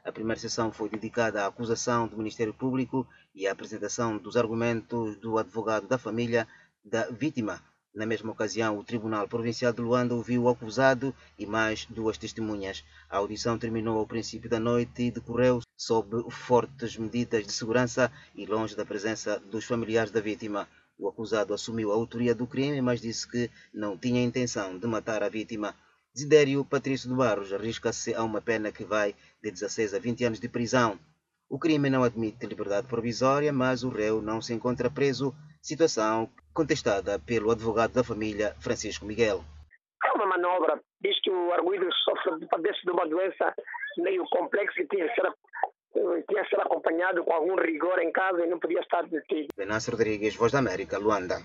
A primeira sessão foi dedicada à acusação do Ministério Público e à apresentação dos argumentos do advogado da família da vítima. Na mesma ocasião, o Tribunal Provincial de Luanda ouviu o acusado e mais duas testemunhas. A audição terminou ao princípio da noite e decorreu sob fortes medidas de segurança e longe da presença dos familiares da vítima. O acusado assumiu a autoria do crime, mas disse que não tinha intenção de matar a vítima. Desidério Patrício de Barros arrisca-se a uma pena que vai de 16 a 20 anos de prisão. O crime não admite liberdade provisória, mas o réu não se encontra preso, situação contestada pelo advogado da família, Francisco Miguel. É uma manobra, diz que o arguido padece de uma doença meio complexa que tinha que ser acompanhado com algum rigor em casa e não podia estar detido. Venâncio Rodrigues, Voz da América, Luanda.